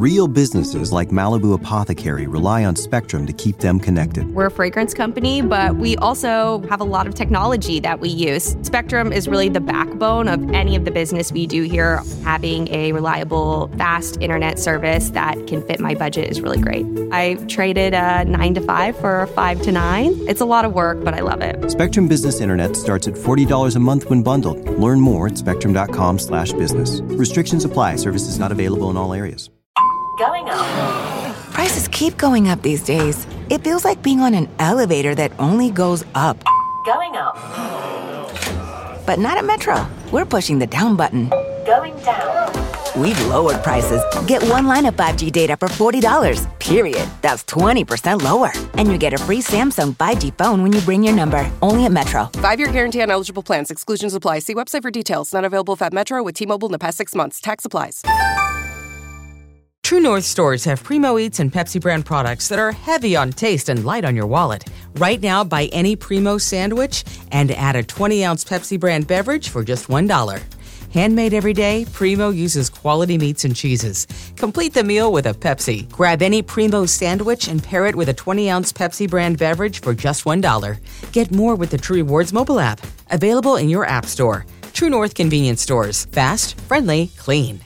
Real businesses like Malibu Apothecary rely on Spectrum to keep them connected. We're a fragrance company, but we also have a lot of technology that we use. Spectrum is really the backbone of any of the business we do here. Having a reliable, fast internet service that can fit my budget is really great. I traded a 9 to 5 for a 5 to 9. It's a lot of work, but I love it. Spectrum Business Internet starts at $40 a month when bundled. Learn more at spectrum.com/business. Restrictions apply. Services not available in all areas. Going up. Prices keep going up these days. It feels like being on an elevator that only goes up. Going up. But not at Metro. We're pushing the down button. Going down. We've lowered prices. Get one line of 5G data for $40, period. That's 20% lower. And you get a free Samsung 5G phone when you bring your number. Only at Metro. 5-year guarantee on eligible plans. Exclusions apply. See website for details. Not available at Metro with T-Mobile in the past 6 months. Tax applies. True North stores have Primo Eats and Pepsi brand products that are heavy on taste and light on your wallet. Right now, buy any Primo sandwich and add a 20-ounce Pepsi brand beverage for just $1. Handmade every day, Primo uses quality meats and cheeses. Complete the meal with a Pepsi. Grab any Primo sandwich and pair it with a 20-ounce Pepsi brand beverage for just $1. Get more with the True Rewards mobile app. Available in your app store. True North convenience stores. Fast, friendly, clean.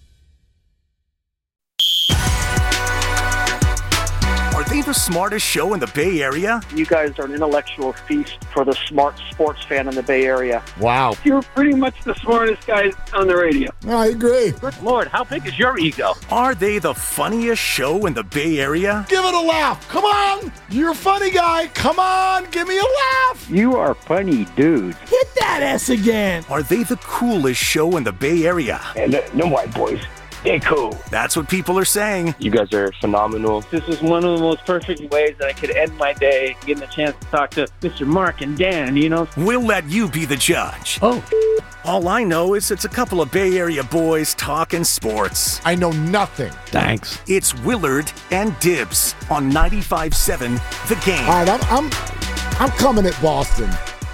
Are they the smartest show in the Bay Area? You guys are an intellectual feast for the smart sports fan in the Bay Area. Wow. You're pretty much the smartest guys on the radio. I agree. Good Lord, how big is your ego? Are they the funniest show in the Bay Area? Give it a laugh. Come on. You're a funny guy. Come on. Give me a laugh. You are funny, dude. Hit that S again. Are they the coolest show in the Bay Area? And them white boys, they're cool. That's what people are saying. You guys are phenomenal. This is one of the most perfect ways that I could end my day, getting a chance to talk to Mr. Mark and Dan, you know? We'll let you be the judge. Oh. All I know is it's a couple of Bay Area boys talking sports. I know nothing. Thanks. It's Willard and Dibs on 95.7 The Game. All right, I'm coming at Boston.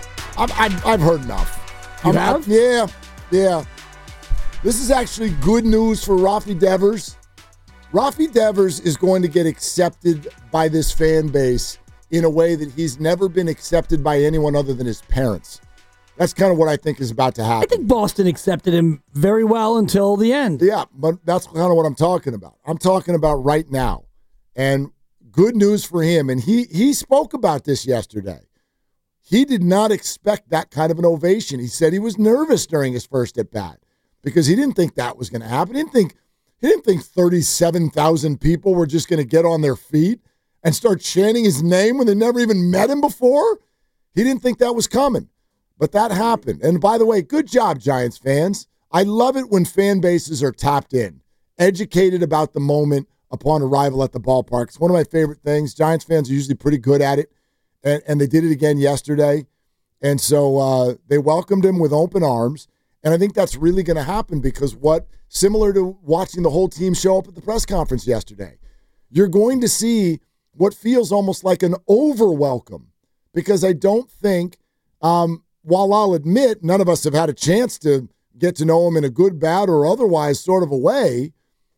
I've heard enough. You have? Yeah. This is actually good news for Rafi Devers. Rafi Devers is going to get accepted by this fan base in a way that he's never been accepted by anyone other than his parents. That's kind of what I think is about to happen. I think Boston accepted him very well until the end. Yeah, but that's kind of what I'm talking about. I'm talking about right now. And good news for him. And he spoke about this yesterday. He did not expect that kind of an ovation. He said he was nervous during his first at-bat because he didn't think that was going to happen. He didn't think 37,000 people were just going to get on their feet and start chanting his name when they never even met him before. He didn't think that was coming. But that happened. And by the way, good job, Giants fans. I love it when fan bases are tapped in, educated about the moment upon arrival at the ballpark. It's one of my favorite things. Giants fans are usually pretty good at it, and they did it again yesterday. And so they welcomed him with open arms. And I think that's really going to happen because similar to watching the whole team show up at the press conference yesterday, you're going to see what feels almost like an over-welcome because I don't think, while I'll admit none of us have had a chance to get to know him in a good, bad, or otherwise sort of a way,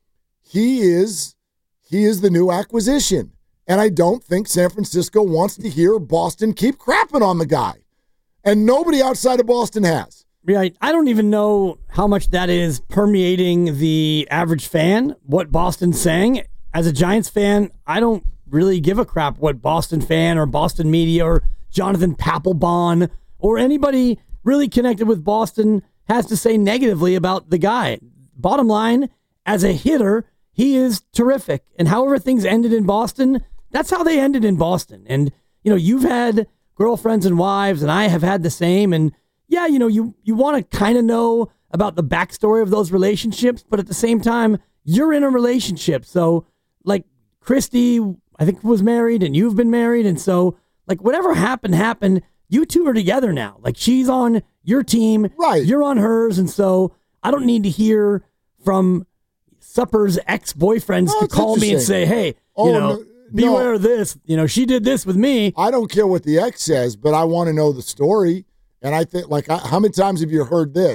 he is the new acquisition. And I don't think San Francisco wants to hear Boston keep crapping on the guy. And nobody outside of Boston has. Right. I don't even know how much that is permeating the average fan, what Boston's saying. As a Giants fan, I don't really give a crap what Boston fan or Boston media or Jonathan Papelbon or anybody really connected with Boston has to say negatively about the guy. Bottom line, as a hitter, he is terrific. And however things ended in Boston, that's how they ended in Boston. And, you've had girlfriends and wives, and I have had the same. And, yeah, you want to kind of know about the backstory of those relationships, but at the same time, you're in a relationship. So, like, Christy, I think, was married, and you've been married. And so, like, whatever happened. You two are together now. Like, she's on your team. Right. You're on hers. And so I don't need to hear from Supper's ex-boyfriends to call me and say, hey, beware of this. She did this with me. I don't care what the ex says, but I want to know the story. And I think, how many times have you heard this?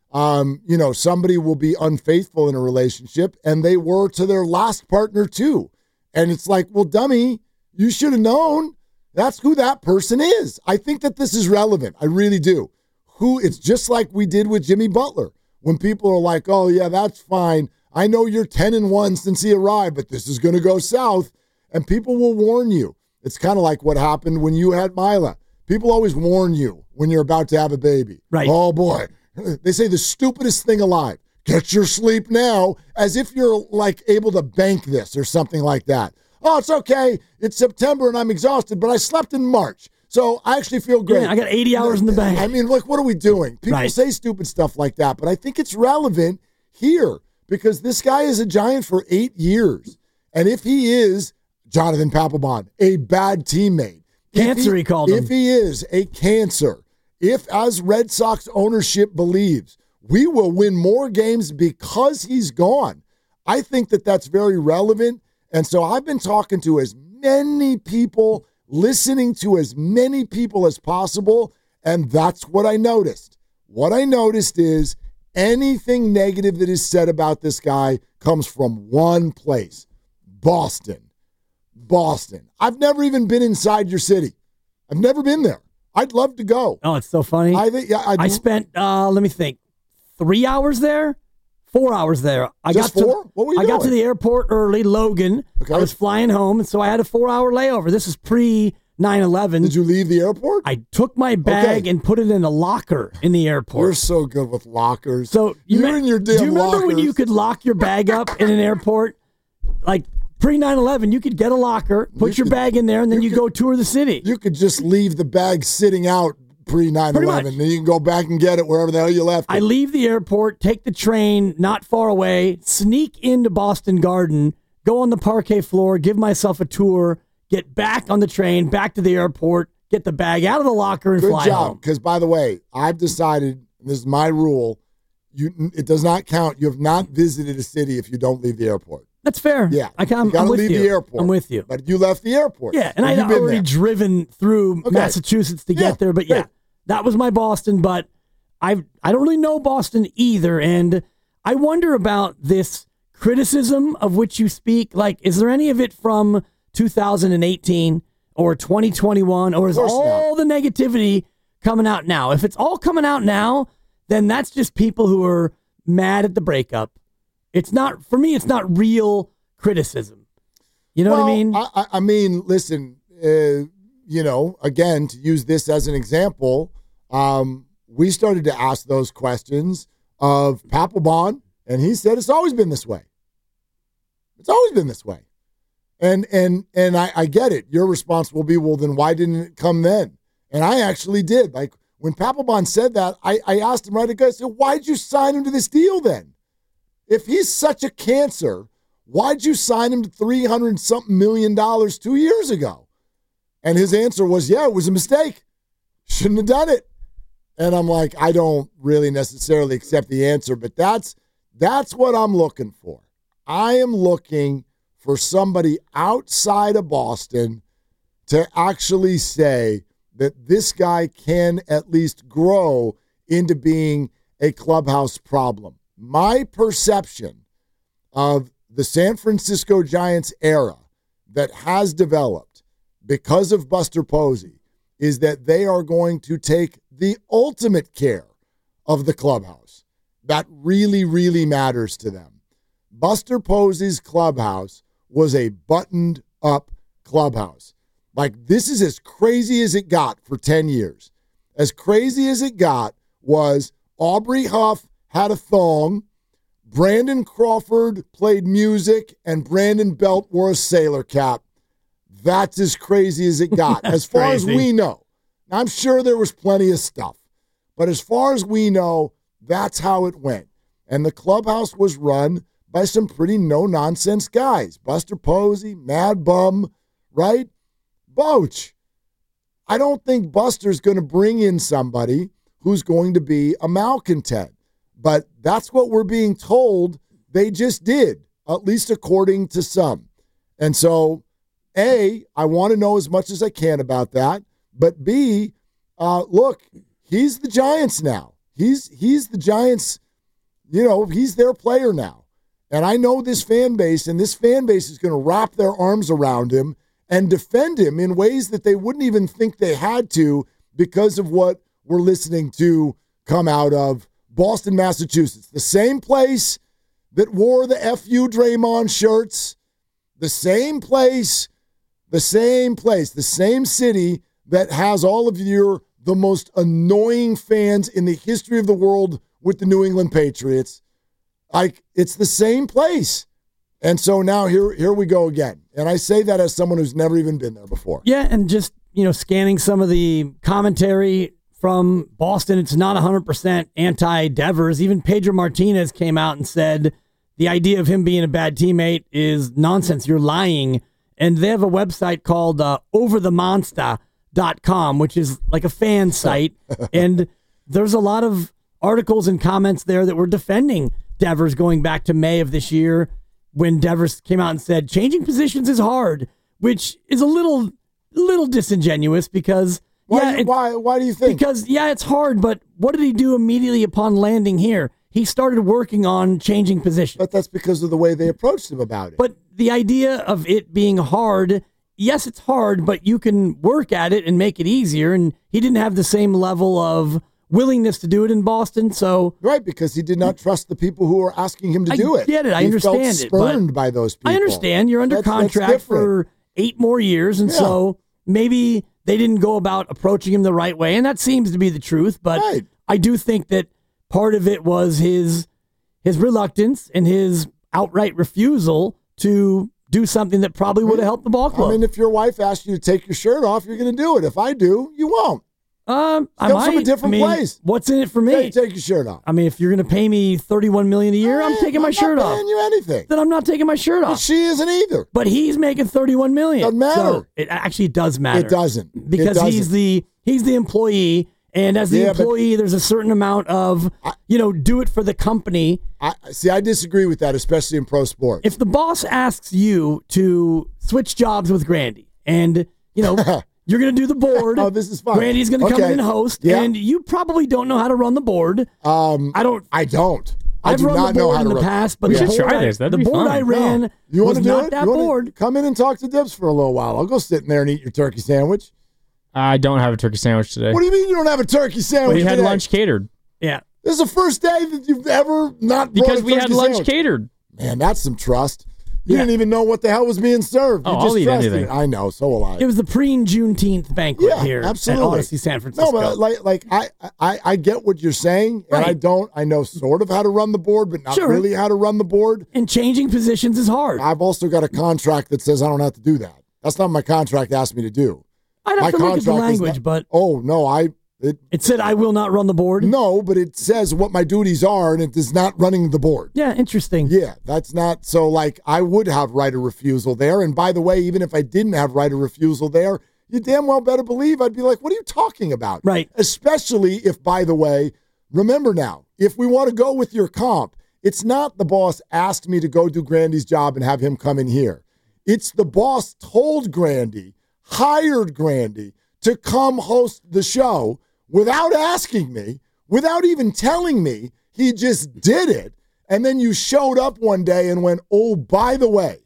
Somebody will be unfaithful in a relationship, and they were to their last partner too. And it's like, well, dummy, you should have known. That's who that person is. I think that this is relevant. I really do. It's just like we did with Jimmy Butler. When people are like, oh, yeah, that's fine. I know you're 10-1 since he arrived, but this is going to go south. And people will warn you. It's kind of like what happened when you had Mila. People always warn you when you're about to have a baby. Right. Oh, boy. They say the stupidest thing alive. Get your sleep now, as if you're like able to bank this or something like that. Oh, it's okay. It's September and I'm exhausted, but I slept in March. So I actually feel great. Yeah, I got 80 hours in the bank. I mean, like, what are we doing? People say stupid stuff like that, but I think it's relevant here because this guy is a Giant for 8 years. And if he is, Jonathan Papelbon, a bad teammate. Cancer, he called him. If he is a cancer, if, as Red Sox ownership believes, we will win more games because he's gone, I think that that's very relevant. And so I've been talking to as many people, listening to as many people as possible, and that's what I noticed. What I noticed is anything negative that is said about this guy comes from one place, Boston. I've never even been inside your city. I've never been there. I'd love to go. Oh, it's so funny. I spent, let me think, 3 hours there? 4 hours there. What were you doing? Got to the airport early, Logan. Okay. I was flying home, and so I had a 4-hour layover. This is pre-9/11. Did you leave the airport? I took my bag and put it in a locker in the airport. You're so good with lockers. So you're in your damn Do you remember lockers. when you could lock your bag up in an airport? Like pre-9/11, you could get a locker, put your bag in there, and then you go tour the city. You could just leave the bag sitting out pre-9/11, and then you can go back and get it wherever the hell you left it. I leave the airport, take the train not far away, sneak into Boston Garden, go on the parquet floor, give myself a tour, get back on the train, back to the airport, get the bag out of the locker, and fly home. Good job, because by the way, I've decided, this is my rule, it does not count. You have not visited a city if you don't leave the airport. That's fair. Yeah, you got to leave the airport. I'm with you. But you left the airport. Yeah, and I'd already driven through Massachusetts to get there. But that was my Boston. But I don't really know Boston either. And I wonder about this criticism of which you speak. Like, is there any of it from 2018 or 2021? Or is all the negativity coming out now? If it's all coming out now, then that's just people who are mad at the breakup. It's not, for me, it's not real criticism. You know what I mean? I mean, listen, again, to use this as an example, we started to ask those questions of Papelbon, and he said it's always been this way. It's always been this way. And I get it. Your response will be, well, then why didn't it come then? And I actually did. Like, when Papelbon said that, I asked him right away, I said, why'd you sign him to this deal then? If he's such a cancer, why'd you sign him to $300-something million 2 years ago? And his answer was, it was a mistake. Shouldn't have done it. And I'm like, I don't really necessarily accept the answer, but that's what I'm looking for. I am looking for somebody outside of Boston to actually say that this guy can at least grow into being a clubhouse problem. My perception of the San Francisco Giants era that has developed because of Buster Posey is that they are going to take the ultimate care of the clubhouse. That really, really matters to them. Buster Posey's clubhouse was a buttoned-up clubhouse. Like, this is as crazy as it got for 10 years. As crazy as it got was Aubrey Huff had a thong, Brandon Crawford played music, and Brandon Belt wore a sailor cap. That's as crazy as it got, as far as we know. I'm sure there was plenty of stuff, but as far as we know, that's how it went. And the clubhouse was run by some pretty no-nonsense guys. Buster Posey, Mad Bum, right? Boach. I don't think Buster's going to bring in somebody who's going to be a malcontent. But that's what we're being told they just did, at least according to some. And so, A, I want to know as much as I can about that. But B, look, he's the Giants now. He's the Giants' he's their player now. And I know this fan base, and this fan base is going to wrap their arms around him and defend him in ways that they wouldn't even think they had to because of what we're listening to come out of Boston, Massachusetts. The same place that wore the FU Draymond shirts, the same place, the same city that has all of the most annoying fans in the history of the world with the New England Patriots. Like, it's the same place. And so now here we go again. And I say that as someone who's never even been there before. Yeah, and just, scanning some of the commentary from Boston, it's not 100% anti-Devers. Even Pedro Martinez came out and said the idea of him being a bad teammate is nonsense. You're lying. And they have a website called overthemonster.com, which is like a fan site. And there's a lot of articles and comments there that were defending Devers going back to May of this year when Devers came out and said changing positions is hard, which is a little disingenuous because why do you think? Because it's hard, but what did he do immediately upon landing here? He started working on changing positions. But that's because of the way they approached him about it. But the idea of it being hard, yes, it's hard, but you can work at it and make it easier. And he didn't have the same level of willingness to do it in Boston. So right, because he did not trust the people who were asking him to do it. I get it. I understand it. He felt spurned by those people. I understand. You're under contract for 8 more years. And so maybe they didn't go about approaching him the right way. And that seems to be the truth. But I do think that part of it was his reluctance and his outright refusal to do something that probably would have helped the ball club. I mean, if your wife asks you to take your shirt off, you're going to do it. If I do, you won't. I might. From a different place. What's in it for me? Hey, take your shirt off. I mean, if you're going to pay me $31 million a year, I'm taking my shirt off. I'm not paying you anything. Then I'm not taking my shirt off. But she isn't either. But he's making $31 million. Doesn't matter. So it actually does matter. It doesn't. Because he's the employee, and as the employee, there's a certain amount of do it for the company. I disagree with that, especially in pro sports. If the boss asks you to switch jobs with Grandy, and you're going to do the board. Oh, this is fun. Grandy's going to come in and host, and you probably don't know how to run the board. I don't. I've run the board in the past, but the board I ran was not that board. Come in and talk to Dibs for a little while. I'll go sit in there and eat your turkey sandwich. I don't have a turkey sandwich today. What do you mean you don't have a turkey sandwich We had today? lunch catered. Yeah. This is the first day that you've ever not brought because a we had turkey lunch sandwich. catered. Man, that's some trust. You didn't even know what the hell was being served. You just I'll eat trusted anything. it. I know, so will I. It was the pre-Juneteenth banquet here absolutely. at Odyssey San Francisco. No, but I get what you're saying, and I know sort of how to run the board, but not really how to run the board. And changing positions is hard. I've also got a contract that says I don't have to do that. That's not what my contract asked me to do. I'd have to look at the language, but oh no, it said I will not run the board. No, but it says what my duties are, and it is not running the board. Yeah, interesting. Yeah, that's not so. Like I would have right of refusal there, and by the way, even if I didn't have right of refusal there, you damn well better believe I'd be like, "What are you talking about?" Right. Especially if, by the way, remember now, if we want to go with your comp, it's not the boss asked me to go do Grandy's job and have him come in here. It's the boss told Grandy, hired Grandy to come host the show. Without asking me, without even telling me, he just did it. And then you showed up one day and went, oh, by the way,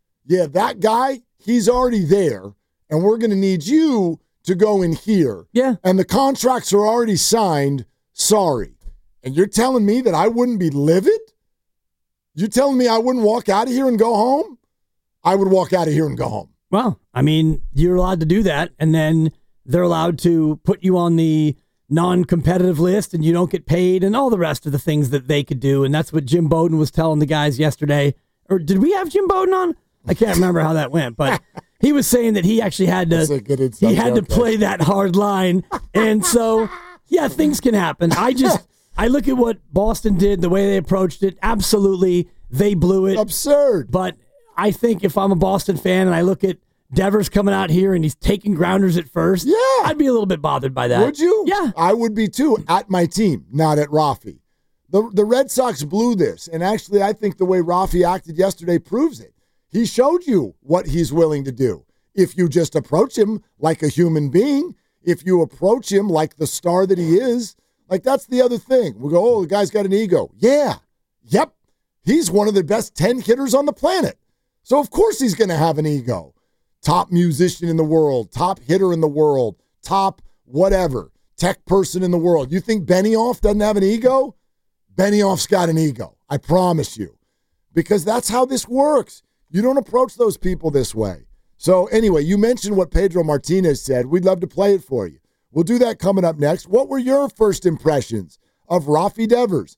that guy, he's already there, and we're going to need you to go in here. Yeah. And the contracts are already signed. Sorry. And you're telling me that I wouldn't be livid? You're telling me I wouldn't walk out of here and go home? I would walk out of here and go home. Well, I mean, you're allowed to do that, and then they're allowed to put you on the non-competitive list and you don't get paid and all the rest of the things that they could do. And that's what Jim Bowden was telling the guys yesterday. Or did we have Jim Bowden on? I can't remember how that went, but he was saying that he actually had to play that hard line. And so, things can happen. I look at what Boston did, the way they approached it. Absolutely, they blew it. Absurd. But I think if I'm a Boston fan and I look at Devers coming out here and he's taking grounders at first, I'd be a little bit bothered by that. Would you? Yeah. I would be too, at my team, not at Rafi. The Red Sox blew this, and actually I think the way Rafi acted yesterday proves it. He showed you what he's willing to do. If you just approach him like a human being, if you approach him like the star that he is, like that's the other thing. We go, oh, the guy's got an ego. Yeah, Yep, he's one of the best 10 hitters on the planet. So of course he's going to have an ego. Top musician in the world, top hitter in the world, top whatever, tech person in the world. You think Benioff doesn't have an ego? Benioff's got an ego, I promise you. Because that's how this works. You don't approach those people this way. So anyway, you mentioned what Pedro Martinez said. We'd love to play it for you. We'll do that coming up next. What were your first impressions of Rafi Devers?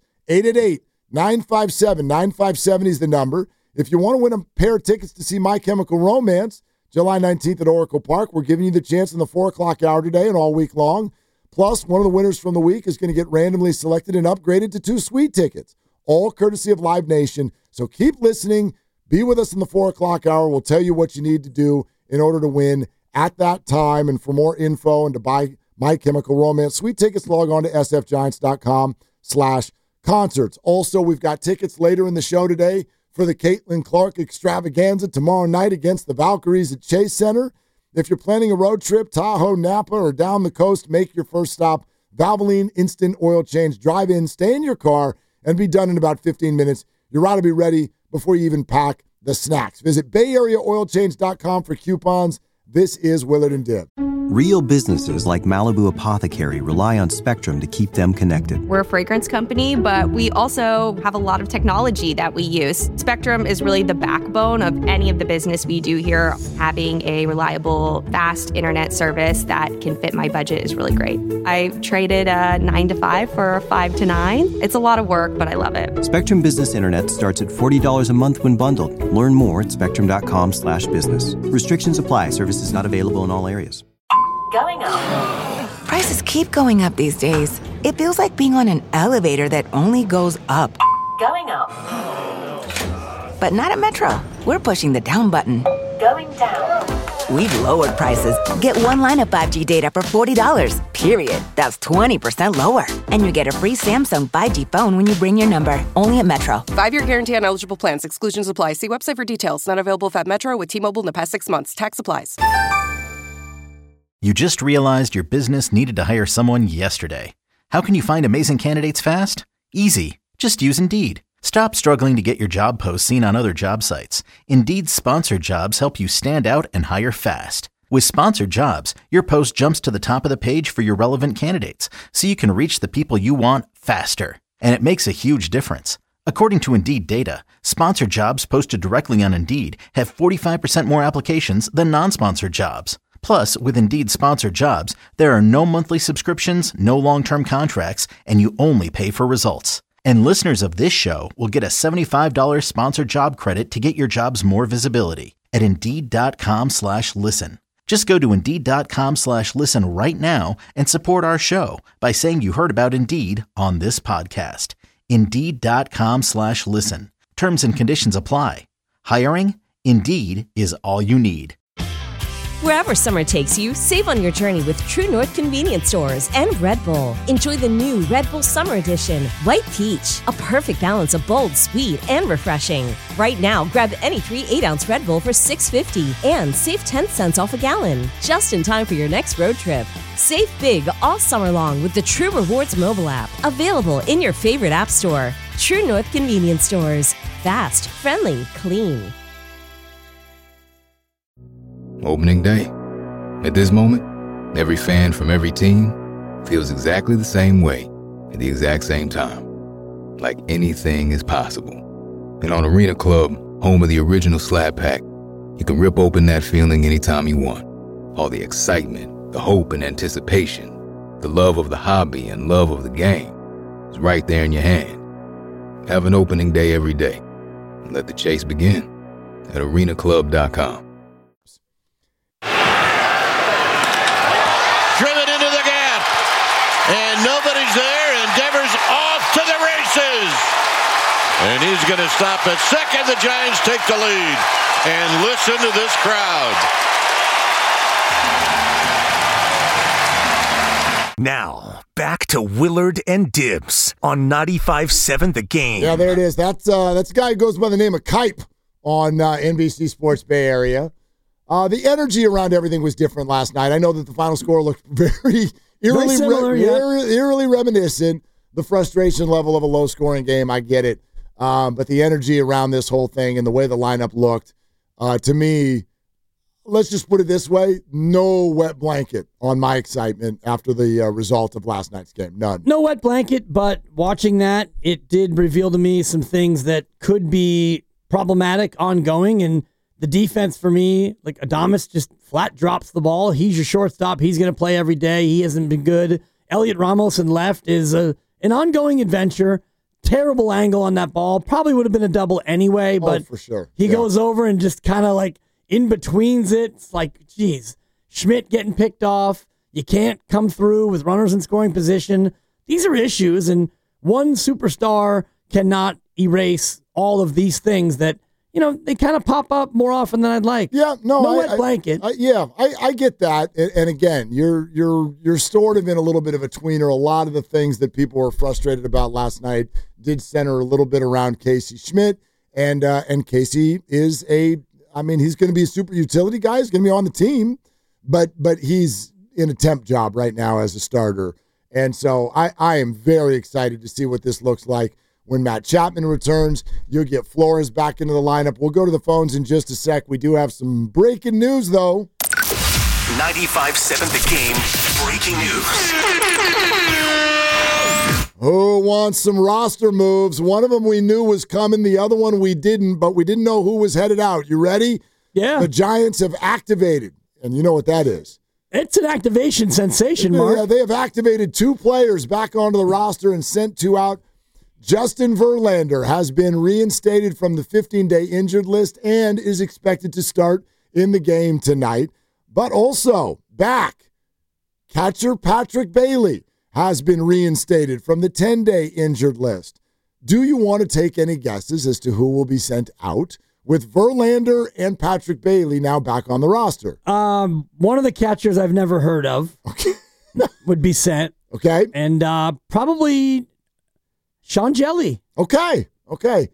888-957-9570 is the number. If you want to win a pair of tickets to see My Chemical Romance, July 19th at Oracle Park, we're giving you the chance in the 4 o'clock hour today and all week long. Plus, one of the winners from the week is going to get randomly selected and upgraded to 2 suite tickets, all courtesy of Live Nation. So keep listening. Be with us in the 4 o'clock hour. We'll tell you what you need to do in order to win at that time. And for more info and to buy My Chemical Romance suite tickets, log on to sfgiants.com/concerts. Also, we've got tickets later in the show today for the Caitlin Clark Extravaganza tomorrow night against the Valkyries at Chase Center. If you're planning a road trip, Tahoe, Napa, or down the coast, make your first stop. Valvoline Instant Oil Change. Drive in, stay in your car, and be done in about 15 minutes. Your ride will be ready before you even pack the snacks. Visit BayAreaOilChange.com for coupons. This is Willard and Dib. Real businesses like Malibu Apothecary rely on Spectrum to keep them connected. We're a fragrance company, but we also have a lot of technology that we use. Spectrum is really the backbone of any of the business we do here. Having a reliable, fast internet service that can fit my budget is really great. I traded a 9 to 5 for a 5 to 9. It's a lot of work, but I love it. Spectrum Business Internet starts at $40 a month when bundled. Learn more at spectrum.com/business. Restrictions apply. Services not available in all areas. Going up. Prices keep going up these days. It feels like being on an elevator that only goes up. Going up. But not at Metro. We're pushing the down button. Going down. We've lowered prices. Get one line of 5G data for $40, period. That's 20% lower. And you get a free Samsung 5G phone when you bring your number. Only at Metro. 5-year guarantee on eligible plans. Exclusions apply. See website for details. Not available at Metro with T-Mobile in the past 6 months. Tax applies. You just realized your business needed to hire someone yesterday. How can you find amazing candidates fast? Easy. Just use Indeed. Stop struggling to get your job posts seen on other job sites. Indeed's sponsored jobs help you stand out and hire fast. With sponsored jobs, your post jumps to the top of the page for your relevant candidates, so you can reach the people you want faster. And it makes a huge difference. According to Indeed data, sponsored jobs posted directly on Indeed have 45% more applications than non-sponsored jobs. Plus, with Indeed sponsored jobs, there are no monthly subscriptions, no long-term contracts, and you only pay for results. And listeners of this show will get a $75 sponsored job credit to get your jobs more visibility at Indeed.com/listen. Just go to Indeed.com/listen right now and support our show by saying you heard about Indeed on this podcast. Indeed.com/listen. Terms and conditions apply. Hiring? Indeed is all you need. Wherever summer takes you, save on your journey with True North Convenience Stores and Red Bull. Enjoy the new Red Bull Summer Edition, White Peach, a perfect balance of bold, sweet, and refreshing. Right now, grab any 3 8-ounce Red Bull for $6.50 and save 10 cents off a gallon, just in time for your next road trip. Save big all summer long with the True Rewards mobile app, available in your favorite app store. True North Convenience Stores. Fast, friendly, clean. Opening day. At this moment, every fan from every team feels exactly the same way at the exact same time. Like anything is possible. And on Arena Club, home of the original Slab Pack, you can rip open that feeling anytime you want. All the excitement, the hope and anticipation, the love of the hobby and love of the game is right there in your hand. Have an opening day every day. And let the chase begin at arenaclub.com. Driven into the gap, and nobody's there, and Devers off to the races. And he's going to stop at second. The Giants take the lead. And listen to this crowd. Now, back to Willard and Dibs on 95.7 The Game. Yeah, there it is. That's a guy who goes by the name of Kipe on NBC Sports Bay Area. The energy around everything was different last night. I know that the final score looked very eerily reminiscent. The frustration level of a low-scoring game, I get it. But the energy around this whole thing and the way the lineup looked, to me, let's just put it this way, no wet blanket on my excitement after the result of last night's game. None. No wet blanket, but watching that, it did reveal to me some things that could be problematic ongoing. And the defense for me, like Adames just flat drops the ball. He's your shortstop. He's going to play every day. He hasn't been good. Elliot Ramos in left is an ongoing adventure. Terrible angle on that ball. Probably would have been a double anyway, but for sure. He goes over and just kind of like in betweens it. It's like, geez, Schmidt getting picked off. You can't come through with runners in scoring position. These are issues, and one superstar cannot erase all of these things that, they kind of pop up more often than I'd like. Yeah, no wet blanket. I get that. And again, you're sort of in a little bit of a tweener. A lot of the things that people were frustrated about last night did center a little bit around Casey Schmidt, and Casey is he's going to be a super utility guy. He's going to be on the team, but he's in a temp job right now as a starter. And so I am very excited to see what this looks like when Matt Chapman returns. You'll get Flores back into the lineup. We'll go to the phones in just a sec. We do have some breaking news, though. 95.7 The Game breaking news. Who wants some roster moves? One of them we knew was coming. The other one we didn't, but we didn't know who was headed out. You ready? Yeah. The Giants have activated, and you know what that is. It's an activation sensation, Mark. Yeah, they have activated 2 players back onto the roster and sent 2 out. Justin Verlander has been reinstated from the 15-day injured list and is expected to start in the game tonight. But also, back, catcher Patrick Bailey has been reinstated from the 10-day injured list. Do you want to take any guesses as to who will be sent out with Verlander and Patrick Bailey now back on the roster? One of the catchers I've never heard of would be sent. Okay. And probably Sean Jelly. Okay. We're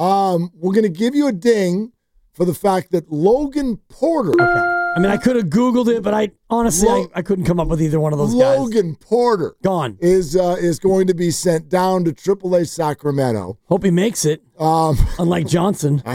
going to give you a ding for the fact that Logan Porter. Okay. I mean, I could have Googled it, but I couldn't come up with either one of those guys. Logan Porter gone is going to be sent down to AAA Sacramento. Hope he makes it. Unlike Johnson,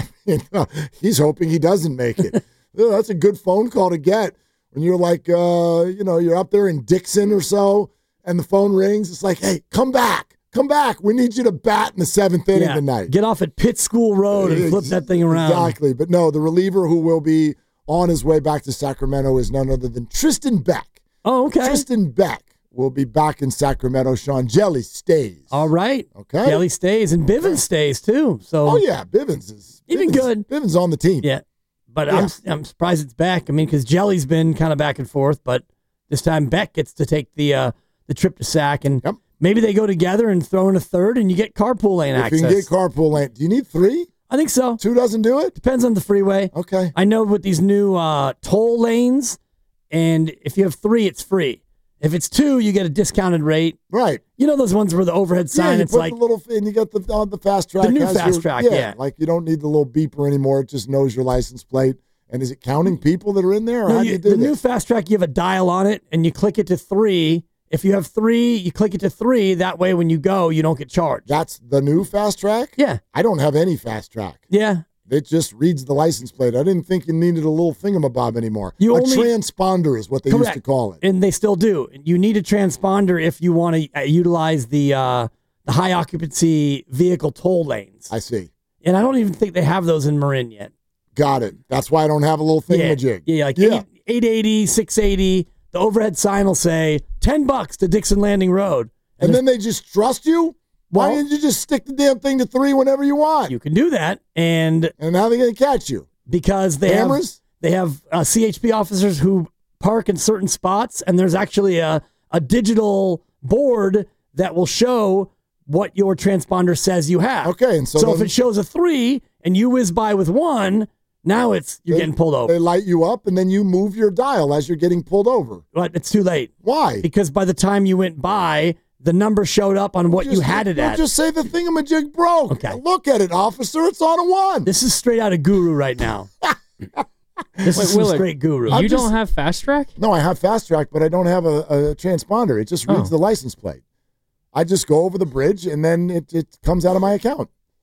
he's hoping he doesn't make it. That's a good phone call to get when you're like, you're up there in Dixon or so, and the phone rings. It's like, hey, come back. We need you to bat in the 7th inning tonight. Get off at Pitt School Road and flip that thing around. Exactly. But no, the reliever who will be on his way back to Sacramento is none other than Tristan Beck. Oh, okay. Tristan Beck will be back in Sacramento. Sean Jelly stays. All right. Okay. Jelly stays, and Bivens stays too. So. Oh yeah, Bivens is good. Bivens on the team. Yeah, but I'm surprised it's Beck. I mean, because Jelly's been kind of back and forth, but this time Beck gets to take the trip to Sac, and maybe they go together and throw in a third, and you get carpool lane access. You can get carpool lane. Do you need 3? I think so. 2 doesn't do it? Depends on the freeway. Okay. I know with these new toll lanes, and if you have 3, it's free. If it's 2, you get a discounted rate. Right. You know those ones where the overhead sign, it's like... and you got the fast track. The new fast track, yeah. Like you don't need the little beeper anymore. It just knows your license plate. And is it counting people that are in there? Or how do you do the new fast track, you have a dial on it, and you click it to 3. If you have 3, you click it to 3. That way, when you go, you don't get charged. That's the new fast track? Yeah. I don't have any fast track. Yeah. It just reads the license plate. I didn't think you needed a little thingamabob anymore. A transponder is what they used to call it. And they still do. You need a transponder if you want to utilize the high occupancy vehicle toll lanes. I see. And I don't even think they have those in Marin yet. Got it. That's why I don't have a little thingamajig. Yeah, like 880, 680. The overhead sign will say $10 to Dixon Landing Road. And then they just trust you? Why didn't you just stick the damn thing to 3 whenever you want? You can do that. And how are they going to catch you? Because they have CHP officers who park in certain spots, and there's actually a digital board that will show what your transponder says you have. Okay. And so if it shows a 3 and you whiz by with 1, now you're getting pulled over. They light you up, and then you move your dial as you're getting pulled over. But it's too late. Why? Because by the time you went by, the number showed up on what you had it at. Just say the thingamajig broke. Okay. Look at it, officer. It's on a 1. This is straight out of Guru right now. This is some straight Guru. You don't have Fast Track? No, I have Fast Track, but I don't have a transponder. It just reads the license plate. I just go over the bridge, and then it comes out of my account.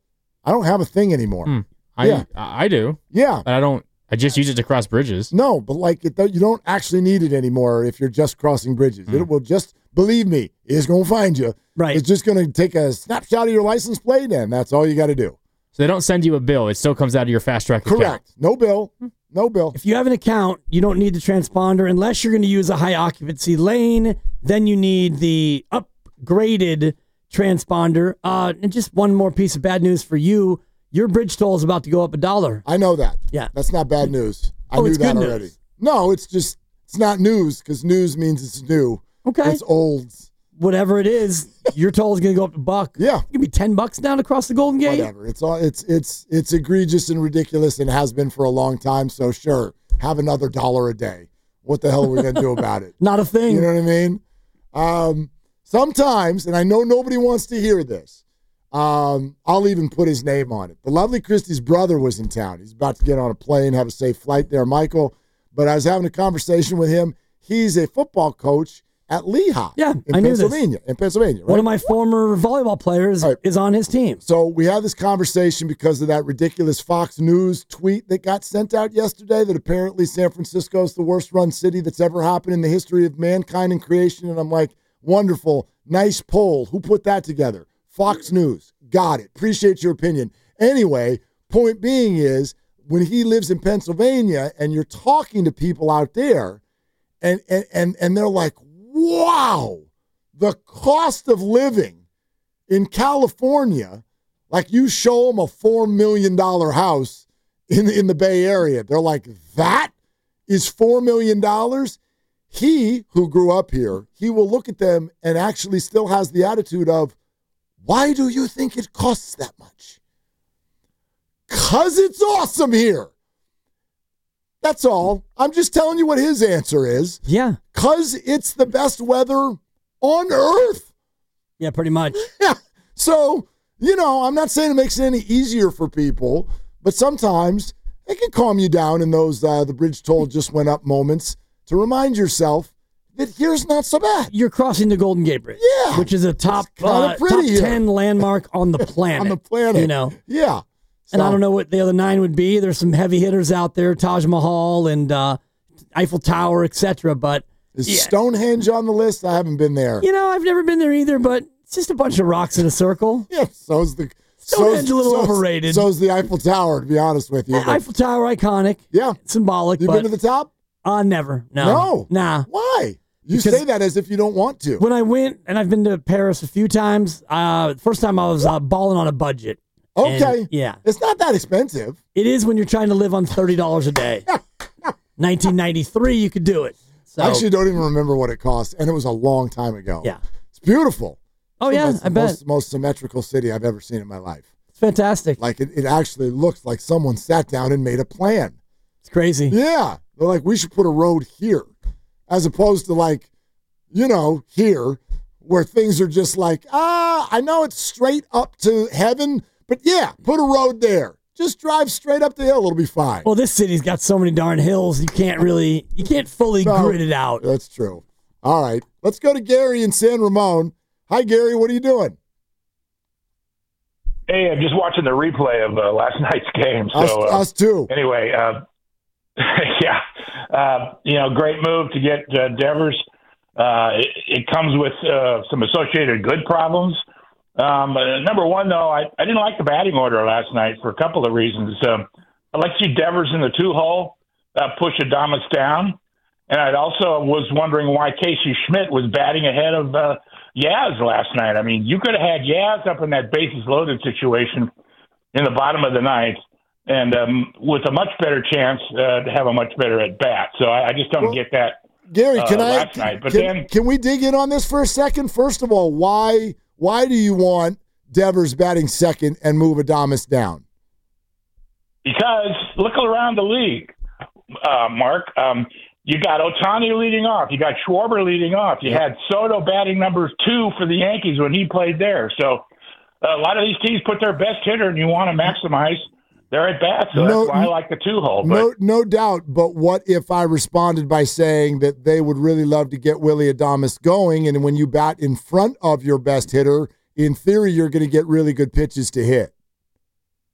I don't have a thing anymore. I do. Yeah. But I just use it to cross bridges. No, but like you don't actually need it anymore if you're just crossing bridges. It will just, believe me, it's going to find you. Right. It's just going to take a snapshot of your license plate, and that's all you got to do. So they don't send you a bill. It still comes out of your Fast Track account. Correct. No bill. No bill. If you have an account, you don't need the transponder unless you're going to use a high occupancy lane. Then you need the upgraded transponder. And just one more piece of bad news for you. Your bridge toll is about to go up $1. I know that. Yeah. That's not bad news. I knew it's that good already. news. No, it's not news because news means it's new. Okay. It's old. Whatever it is, your toll is going to go up $1. Yeah. It could be $10 down across the Golden Gate. Whatever. It's egregious and ridiculous and has been for a long time. So sure, have another $1 a day. What the hell are we going to do about it? Not a thing. You know what I mean? Sometimes, and I know nobody wants to hear this, I'll even put his name on it. The lovely Christy's brother was in town. He's about to get on a plane, have a safe flight there, Michael. But I was having a conversation with him. He's a football coach at Lehigh. Yeah, in I knew Pennsylvania. this. In Pennsylvania, right? One of my former volleyball players is on his team. So we had this conversation because of that ridiculous Fox News tweet that got sent out yesterday that apparently San Francisco is the worst run city that's ever happened in the history of mankind and creation. And I'm like, wonderful, nice poll. Who put that together? Fox News. Got it. Appreciate your opinion. Anyway, point being is when he lives in Pennsylvania and you're talking to people out there and they're like, wow, the cost of living in California, like you show them a $4 million house in the Bay Area. They're like, that is $4 million? He, who grew up here, he will look at them and actually still has the attitude of, why do you think it costs that much? 'Cause it's awesome here. That's all. I'm just telling you what his answer is. Yeah. 'Cause it's the best weather on earth. Yeah, pretty much. Yeah. So, I'm not saying it makes it any easier for people, but sometimes it can calm you down in those the bridge toll just went up moments to remind yourself that here's not so bad. You're crossing the Golden Gate Bridge. Yeah. Which is a top kinda pretty here. 10 landmark on the planet. On the planet. Yeah. And I So- don't know what the other 9 would be. There's some heavy hitters out there, Taj Mahal and Eiffel Tower, etc. But Is Stonehenge on the list? I haven't been there. I've never been there either, but it's just a bunch of rocks in a circle. Yeah, so's the Stonehenge a little overrated. So's the Eiffel Tower, to be honest with you. but- Eiffel Tower, iconic. Yeah. Symbolic. You but been to the top? Never. No. No. Nah. Why? You Because- say that as if you don't want to. When I went, and I've been to Paris a few times, first time I was balling on a budget. Okay. And, yeah. It's not that expensive. It is when you're trying to live on $30 a day. 1993, you could do it. So, I actually don't even remember what it cost, and it was a long time ago. Yeah. It's beautiful. Oh, yeah, It's I the bet. most symmetrical city I've ever seen in my life. It's fantastic. Like, it actually looks like someone sat down and made a plan. It's crazy. Yeah. They're like, we should put a road here, as opposed to like, here, where things are just like, I know it's straight up to heaven, but yeah, put a road there. Just drive straight up the hill. It'll be fine. Well, this city's got so many darn hills, you can't fully grid it out. That's true. All right. Let's go to Gary in San Ramon. Hi, Gary. What are you doing? Hey, I'm just watching the replay of last night's game. So Us too. Anyway, great move to get Devers. It comes with some associated good problems. Number one, though, I didn't like the batting order last night for a couple of reasons. I'd like to see Devers in the 2-hole, push Adames down. And I also was wondering why Casey Schmidt was batting ahead of Yaz last night. I mean, you could have had Yaz up in that bases loaded situation in the bottom of the ninth, and with a much better chance to have a much better at bat. So I just don't get that. Gary, last night. But can we dig in on this for a second? First of all, why do you want Devers batting second and move Adames down? Because look around the league, Mark. You got Ohtani leading off. You got Schwarber leading off. You had Soto batting number 2 for the Yankees when he played there. So a lot of these teams put their best hitter, and you want to maximize their at bats. So that's why I like the 2-hole. No doubt. But what if I responded by saying that they would really love to get Willy Adames going, and when you bat in front of your best hitter, in theory, you're going to get really good pitches to hit?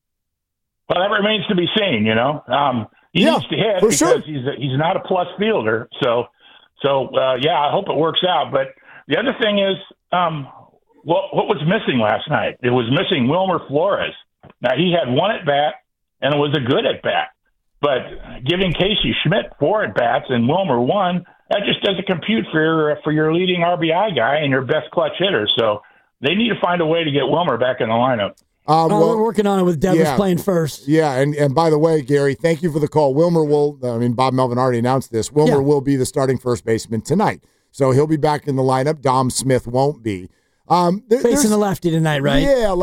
Well, that remains to be seen. He needs to hit because he's not a plus fielder. So I hope it works out. But the other thing is, what was missing last night? It was missing Wilmer Flores. Now, he had one at bat, and it was a good at bat. But giving Casey Schmidt 4 at bats and Wilmer 1, that just doesn't compute for your leading RBI guy and your best clutch hitter. So they need to find a way to get Wilmer back in the lineup. We're working on it with Devers playing first. Yeah, and by the way, Gary, thank you for the call. Wilmer Bob Melvin already announced this. Wilmer will be the starting first baseman tonight. So he'll be back in the lineup. Dom Smith won't be. Facing the lefty tonight, right? Yeah,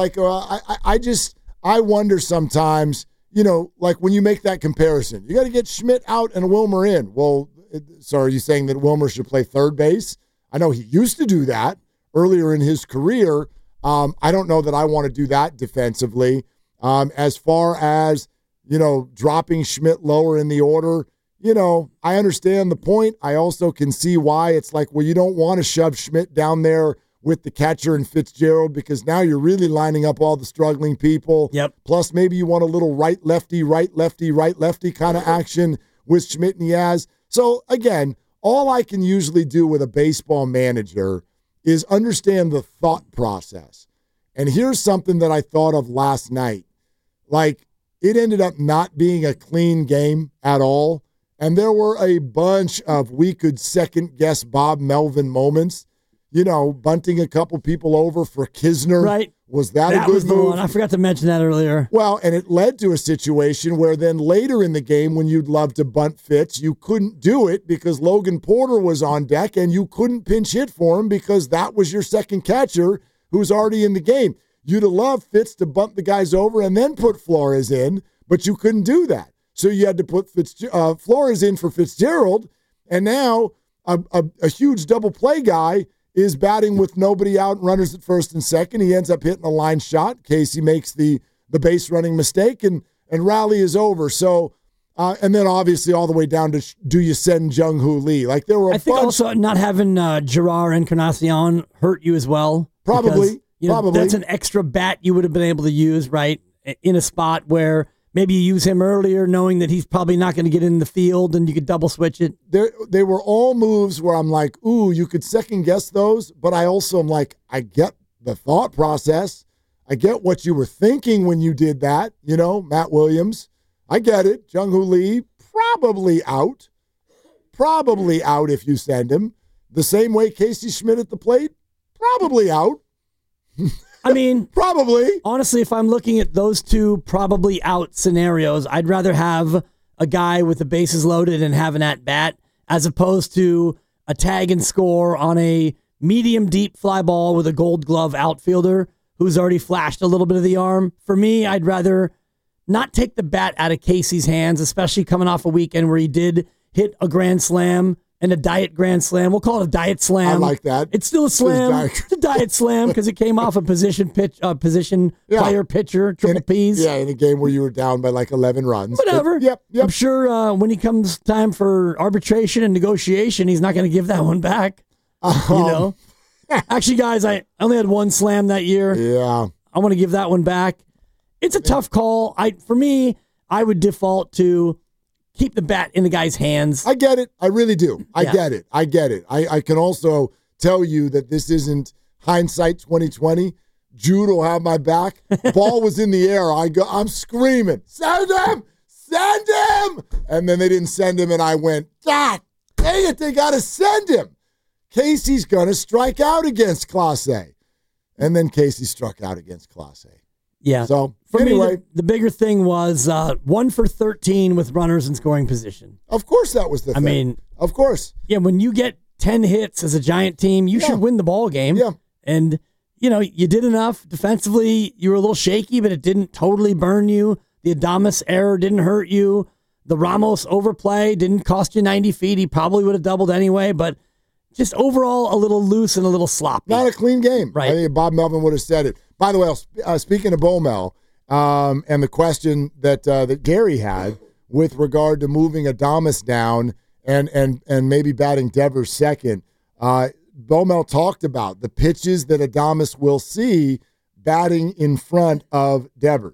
I wonder sometimes, like when you make that comparison, you got to get Schmidt out and Wilmer in. Well, so are you saying that Wilmer should play third base? I know he used to do that earlier in his career. I don't know that I want to do that defensively. As far as, dropping Schmidt lower in the order, I understand the point. I also can see why it's like, well, you don't want to shove Schmidt down there with the catcher and Fitzgerald because now you're really lining up all the struggling people. Yep. Plus, maybe you want a little right lefty kind of action with Schmidt and Yaz. So, again, all I can usually do with a baseball manager is understand the thought process. And here's something that I thought of last night. Like, it ended up not being a clean game at all. And there were a bunch of we could second-guess Bob Melvin moments. Bunting a couple people over for Kisner. Right. Was that a good was the move? one. I forgot to mention that earlier. Well, and it led to a situation where then later in the game when you'd love to bunt Fitz, you couldn't do it because Logan Porter was on deck and you couldn't pinch hit for him because that was your second catcher who's already in the game. You'd have loved Fitz to bunt the guys over and then put Flores in, but you couldn't do that. So you had to put Flores in for Fitzgerald, and now a huge double play guy is batting with nobody out and runners at first and second. He ends up hitting a line shot. Casey makes the base running mistake, and rally is over. So, and then obviously all the way down to do you send Jung-Hoo Lee? Like there were I think also not having Gerard Encarnacion hurt you as well. Probably. Because, that's an extra bat you would have been able to use, right, in a spot where maybe you use him earlier knowing that he's probably not going to get in the field and you could double switch it. They were all moves where I'm like, ooh, you could second guess those, but I also am like, I get the thought process. I get what you were thinking when you did that. Matt Williams. I get it. Jung-Hoo Lee, probably out. Probably out if you send him. The same way Casey Schmidt at the plate, probably out. I mean, probably. Honestly, if I'm looking at those two probably out scenarios, I'd rather have a guy with the bases loaded and have an at-bat as opposed to a tag and score on a medium deep fly ball with a Gold Glove outfielder who's already flashed a little bit of the arm. For me, I'd rather not take the bat out of Casey's hands, especially coming off a weekend where he did hit a grand slam and a diet grand slam. We'll call it a diet slam. I like that. It's still a slam. It's a diet slam because it came off a position player pitcher, triple Ps. Yeah, in a game where you were down by like 11 runs. Whatever. Yep. I'm sure when he comes time for arbitration and negotiation, he's not going to give that one back. Actually, guys, I only had one slam that year. Yeah. I want to give that one back. It's a tough call. For me, I would default to keep the bat in the guy's hands. I get it. I really do. I get it. I can also tell you that this isn't hindsight 2020. Jude will have my back. Ball was in the air. I'm screaming, send him! Send him! And then they didn't send him, and I went, God dang it, they got to send him. Casey's going to strike out against Clase. And then Casey struck out against Clase. Yeah. So, for anyway. me, the bigger thing was 1 for 13 with runners in scoring position. Of course that was the thing. I mean, of course. Yeah, when you get 10 hits as a Giant team, you should win the ball game. Yeah. And, you did enough. Defensively, you were a little shaky, but it didn't totally burn you. The Adames error didn't hurt you. The Ramos overplay didn't cost you 90 feet. He probably would have doubled anyway, but just overall a little loose and a little sloppy. Not a clean game. Right. I think Bob Melvin would have said it. By the way, speaking of Bomel, and the question that Gary had with regard to moving Adames down and maybe batting Devers second, Bomel talked about the pitches that Adames will see batting in front of Devers.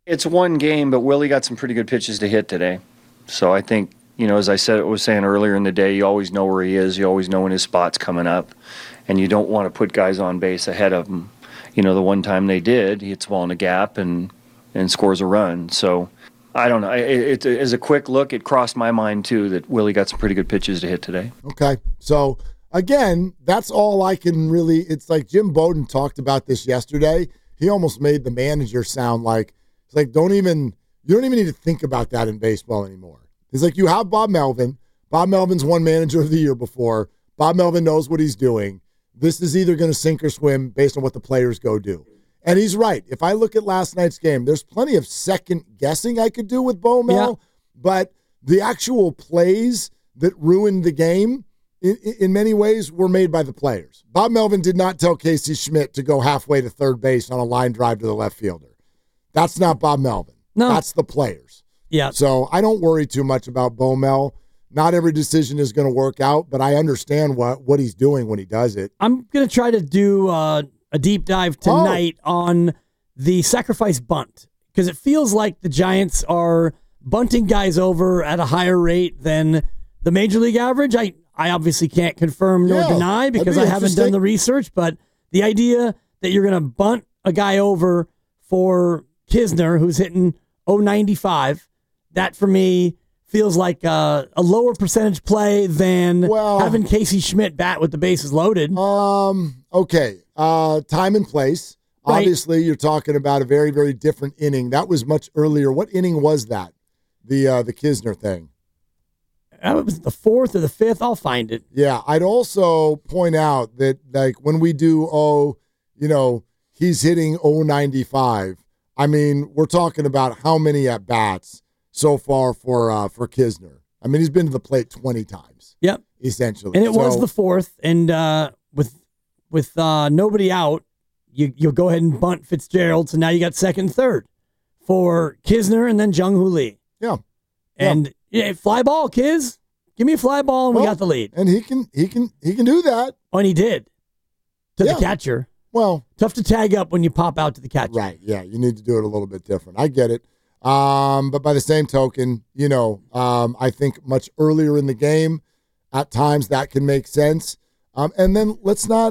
It's one game, but Willie got some pretty good pitches to hit today. So I think, as I was saying earlier in the day, you always know where he is. You always know when his spot's coming up. And you don't want to put guys on base ahead of him. The one time they did, he hits the ball in a gap and scores a run. So I don't know. As a quick look, it crossed my mind, too, that Willie got some pretty good pitches to hit today. Okay. So, again, that's all I can really – it's like Jim Bowden talked about this yesterday. He almost made the manager sound like – it's like, you don't even need to think about that in baseball anymore. It's like you have Bob Melvin. Bob Melvin's won Manager of the Year before. Bob Melvin knows what he's doing. This is either going to sink or swim based on what the players go do. And he's right. If I look at last night's game, there's plenty of second guessing I could do with Bo Mel, but the actual plays that ruined the game in many ways were made by the players. Bob Melvin did not tell Casey Schmidt to go halfway to third base on a line drive to the left fielder. That's not Bob Melvin. No. That's the players. Yeah. So I don't worry too much about Bo Mel. Not every decision is going to work out, but I understand what he's doing when he does it. I'm going to try to do a deep dive tonight on the sacrifice bunt, because it feels like the Giants are bunting guys over at a higher rate than the Major League average. I obviously can't confirm nor deny because I haven't done the research, but the idea that you're going to bunt a guy over for Kisner, who's hitting 095, that for me feels like a lower percentage play than having Casey Schmidt bat with the bases loaded. Okay. Time and place. Right. Obviously, you're talking about a very, very different inning. That was much earlier. What inning was that? The Kisner thing. That was the fourth or the fifth. I'll find it. Yeah. I'd also point out that, like, when we do, he's hitting 095. I mean, we're talking about how many at-bats so far for Kisner. I mean, he's been to the plate 20 times. Yep. Essentially. And it was the fourth, and with nobody out, you'll go ahead and bunt Fitzgerald, so now you got second and third for Kisner and then Jung-Hoo Lee. Yeah. And fly ball, Kiz. Give me a fly ball, and we got the lead. And he can do that. Oh, and he did. To the catcher. Well, tough to tag up when you pop out to the catcher. Right, yeah. You need to do it a little bit different. I get it. But by the same token, I think much earlier in the game, at times that can make sense. And then let's not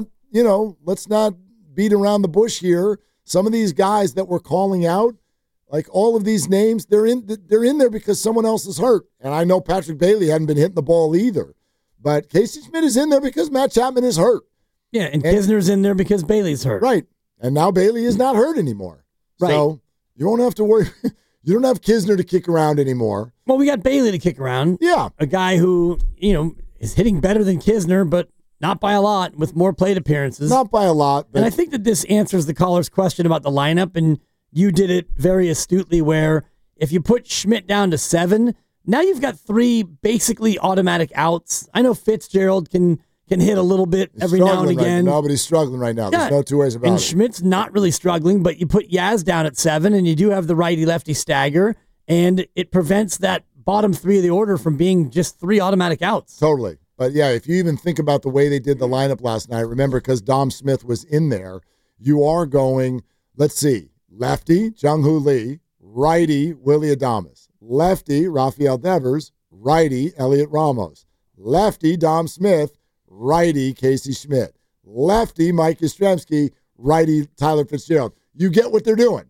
beat around the bush here. Some of these guys that we're calling out, like all of these names, they're in there because someone else is hurt. And I know Patrick Bailey hadn't been hitting the ball either. But Casey Schmidt is in there because Matt Chapman is hurt. Yeah, and Kisner's in there because Bailey's hurt. Right. And now Bailey is not hurt anymore. Right. So you won't have to worry. You don't have Kisner to kick around anymore. Well, we got Bailey to kick around. Yeah. A guy who, is hitting better than Kisner, but not by a lot, with more plate appearances. Not by a lot. But and I think that this answers the caller's question about the lineup, and you did it very astutely where if you put Schmidt down to 7, now you've got 3 basically automatic outs. I know Fitzgerald can hit a little bit every now and again. No, but he's struggling right now. There's no two ways about it. And Schmidt's not really struggling, but you put Yaz down at 7, and you do have the righty-lefty stagger, and it prevents that bottom 3 of the order from being just 3 automatic outs. Totally. But, yeah, if you even think about the way they did the lineup last night, remember, because Dom Smith was in there, you are going, let's see, lefty, Jung-Hoo Lee, righty, Willie Adames, lefty, Rafael Devers, righty, Elliot Ramos, lefty, Dom Smith, righty, Casey Schmidt, lefty, Mike Yastrzemski, righty, Tyler Fitzgerald. You get what they're doing.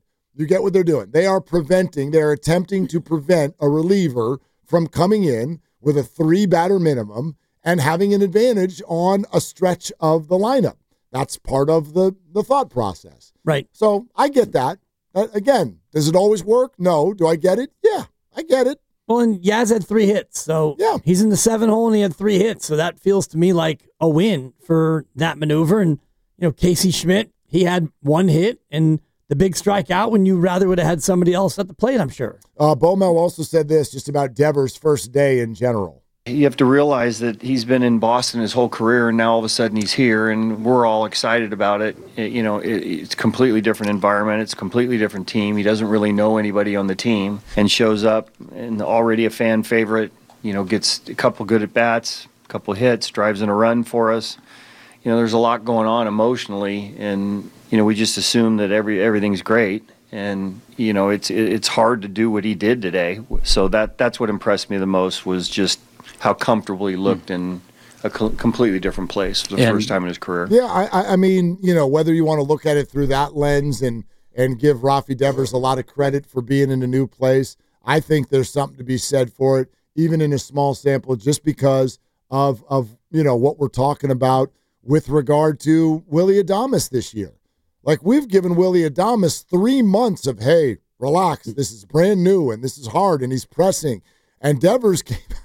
They are attempting to prevent a reliever from coming in with a 3-batter minimum and having an advantage on a stretch of the lineup. That's part of the thought process. Right. So I get that. Again, does it always work? No. Do I get it? Yeah, I get it. Well, and Yaz had 3 hits, so he's in the 7 hole and he had 3 hits, so that feels to me like a win for that maneuver. And Casey Schmidt, he had 1 hit and the big strikeout when you rather would have had somebody else at the plate, I'm sure. Bo Mel also said this just about Devers' first day in general. You have to realize that he's been in Boston his whole career, and now all of a sudden he's here, and we're all excited about it. It's a completely different environment. It's a completely different team. He doesn't really know anybody on the team and shows up and already a fan favorite, gets a couple good at-bats, a couple hits, drives in a run for us. There's a lot going on emotionally, and, we just assume that everything's great. And, it's hard to do what he did today. So that's what impressed me the most, was just how comfortable he looked in a completely different place for the first time in his career. Yeah, I mean, whether you want to look at it through that lens and give Rafi Devers a lot of credit for being in a new place, I think there's something to be said for it, even in a small sample, just because of what we're talking about with regard to Willy Adames this year. Like, we've given Willy Adames 3 months of, hey, relax, this is brand new and this is hard and he's pressing. And Devers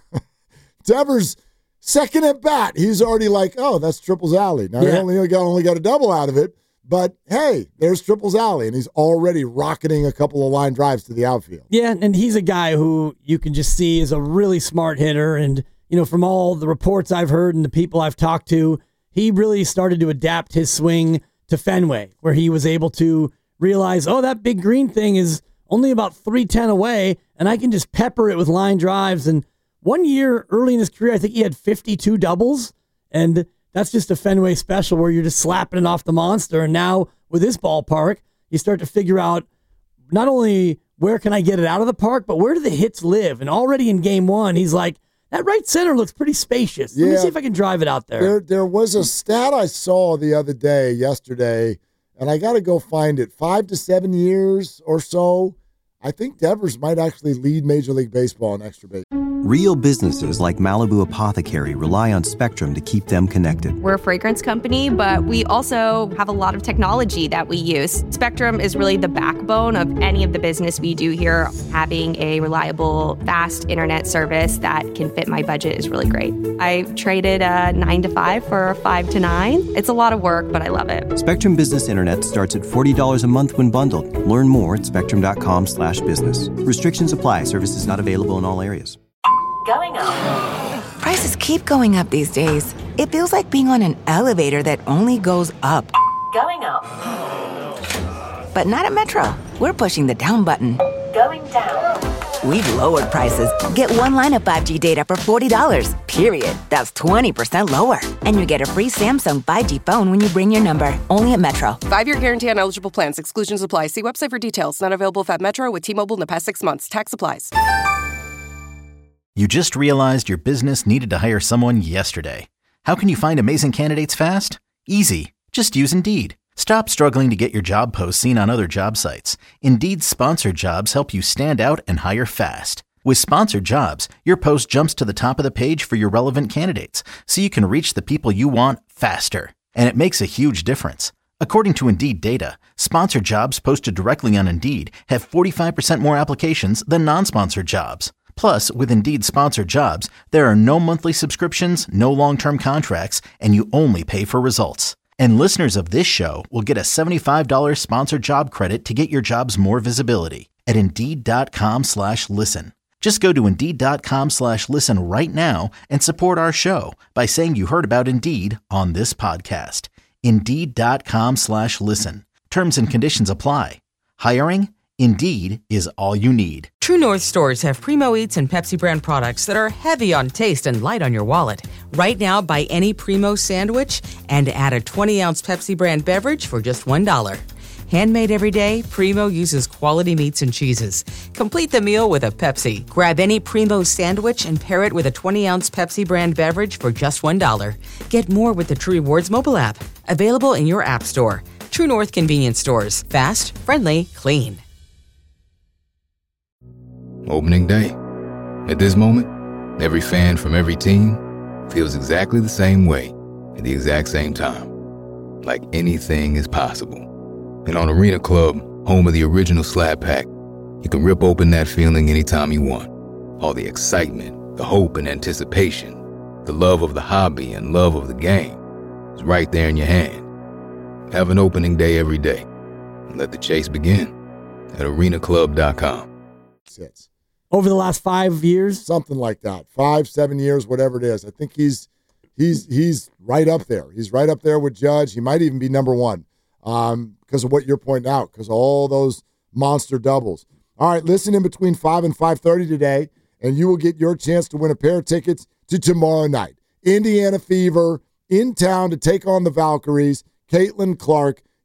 second at bat, he's already like, oh, that's Triple's alley. Now, he only got a double out of it, but hey, there's Triple's alley, and he's already rocketing a couple of line drives to the outfield. Yeah, and he's a guy who you can just see is a really smart hitter. And, from all the reports I've heard and the people I've talked to, he really started to adapt his swing to Fenway, where he was able to realize, oh, that big green thing is only about 310 away, and I can just pepper it with line drives. And 1 year early in his career, I think he had 52 doubles, and that's just a Fenway special where you're just slapping it off the monster. And now with this ballpark, you start to figure out not only where can I get it out of the park, but where do the hits live? And already in game one, he's like, that right center looks pretty spacious. Let me see if I can drive it out there. There was a stat I saw the other day, yesterday, and I got to go find it. 5 to 7 years or so, I think Devers might actually lead Major League Baseball in extra base. Real businesses like Malibu Apothecary rely on Spectrum to keep them connected. We're a fragrance company, but we also have a lot of technology that we use. Spectrum is really the backbone of any of the business we do here. Having a reliable, fast internet service that can fit my budget is really great. I traded a 9 to 5 for a 5 to 9. It's a lot of work, but I love it. Spectrum Business Internet starts at $40 a month when bundled. Learn more at spectrum.com/business. Restrictions apply. Services not available in all areas. Going up. Prices keep going up these days. It feels like being on an elevator that only goes up. Going up. But not at Metro. We're pushing the down button. Going down. We've lowered prices. Get one line of 5G data for $40, period. That's 20% lower. And you get a free Samsung 5G phone when you bring your number. Only at Metro. 5-year guarantee on eligible plans. Exclusions apply. See website for details. Not available if at Metro with T-Mobile in the past 6 months. Tax applies. You just realized your business needed to hire someone yesterday. How can you find amazing candidates fast? Easy. Just use Indeed. Stop struggling to get your job posts seen on other job sites. Indeed's sponsored jobs help you stand out and hire fast. With sponsored jobs, your post jumps to the top of the page for your relevant candidates, so you can reach the people you want faster. And it makes a huge difference. According to Indeed data, sponsored jobs posted directly on Indeed have 45% more applications than non-sponsored jobs. Plus, with Indeed sponsored jobs, there are no monthly subscriptions, no long-term contracts, and you only pay for results. And listeners of this show will get a $75 sponsored job credit to get your jobs more visibility at Indeed.com/listen. Just go to Indeed.com/listen right now and support our show by saying you heard about Indeed on this podcast. Indeed.com/listen. Terms and conditions apply. Hiring? Indeed is all you need. True North stores have Primo Eats and Pepsi brand products that are heavy on taste and light on your wallet. Right now, buy any Primo sandwich and add a 20-ounce Pepsi brand beverage for just $1. Handmade every day, Primo uses quality meats and cheeses. Complete the meal with a Pepsi. Grab any Primo sandwich and pair it with a 20-ounce Pepsi brand beverage for just $1. Get more with the True Rewards mobile app. Available in your app store. True North convenience stores. Fast, friendly, clean. Opening day. At this moment, every fan from every team feels exactly the same way at the exact same time. Like anything is possible. And on Arena Club, home of the original Slab Pack, you can rip open that feeling anytime you want. All the excitement, the hope and anticipation, the love of the hobby and love of the game is right there in your hand. Have an opening day every day and let the chase begin at arenaclub.com. Over the last 5 years? Something like that. 5, 7 years, whatever it is. I think he's right up there. He's right up there with Judge. He might even be number one because of what you're pointing out, because of all those monster doubles. All right, listen in between 5 and 5:30 today, and you will get your chance to win a pair of tickets to tomorrow night. Indiana Fever in town to take on the Valkyries. Caitlin Clark.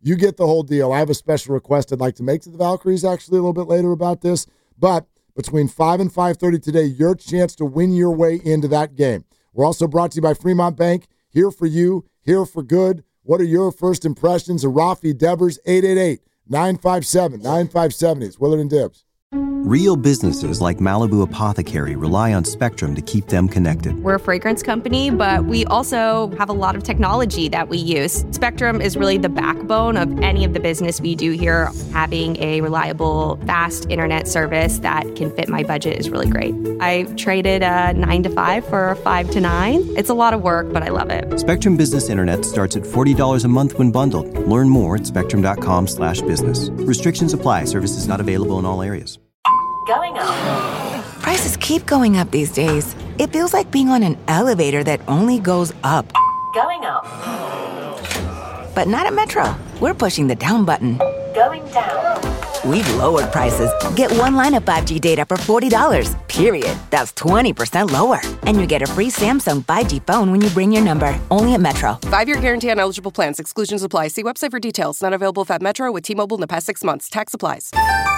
You get the whole deal. I have a special request I'd like to make to the Valkyries actually a little bit later about this. But between 5 and 5:30 today, your chance to win your way into that game. We're also brought to you by Fremont Bank. Here for you, here for good. What are your first impressions of Rafi Devers? 888-957-9570. It's Willard and Dibs. Real businesses like Malibu Apothecary rely on Spectrum to keep them connected. We're a fragrance company, but we also have a lot of technology that we use. Spectrum is really the backbone of any of the business we do here. Having a reliable, fast internet service that can fit my budget is really great. I traded a 9 to 5 for a 5 to 9. It's a lot of work, but I love it. Spectrum Business Internet starts at $40 a month when bundled. Learn more at spectrum.com/business. Restrictions apply. Services not available in all areas. Going up. Prices keep going up these days. It feels like being on an elevator that only goes up. Going up. But not at Metro. We're pushing the down button. Going down. We've lowered prices. Get one line of 5G data for $40, period. That's 20% lower. And you get a free Samsung 5G phone when you bring your number. Only at Metro. 5-year guarantee on eligible plans. Exclusions apply. See website for details. Not available at Metro with T-Mobile in the past 6 months. Tax applies.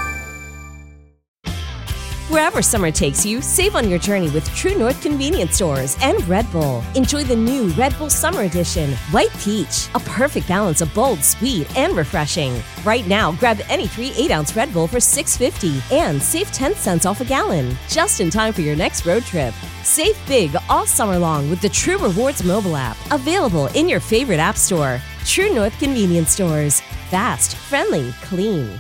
Wherever summer takes you, save on your journey with True North Convenience Stores and Red Bull. Enjoy the new Red Bull Summer Edition, White Peach, a perfect balance of bold, sweet, and refreshing. Right now, grab any 3 8-ounce Red Bull for $6.50 and save 10 cents off a gallon, just in time for your next road trip. Save big all summer long with the True Rewards mobile app, available in your favorite app store. True North Convenience Stores. Fast, friendly, clean.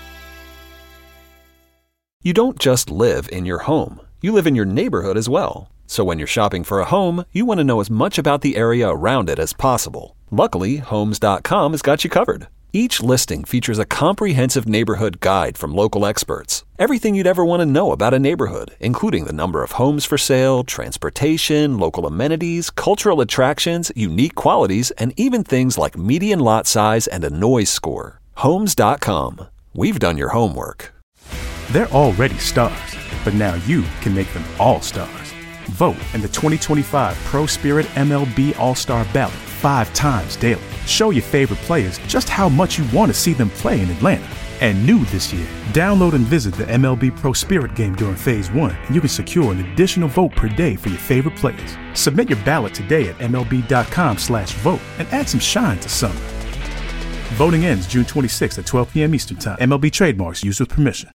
You don't just live in your home. You live in your neighborhood as well. So when you're shopping for a home, you want to know as much about the area around it as possible. Luckily, Homes.com has got you covered. Each listing features a comprehensive neighborhood guide from local experts. Everything you'd ever want to know about a neighborhood, including the number of homes for sale, transportation, local amenities, cultural attractions, unique qualities, and even things like median lot size and a noise score. Homes.com. We've done your homework. They're already stars, but now you can make them all-stars. Vote in the 2025 Pro Spirit MLB All-Star Ballot 5 times daily. Show your favorite players just how much you want to see them play in Atlanta. And new this year, download and visit the MLB Pro Spirit game during Phase 1, and you can secure an additional vote per day for your favorite players. Submit your ballot today at MLB.com/vote and add some shine to summer. Voting ends June 26th at 12 p.m. Eastern Time. MLB trademarks used with permission.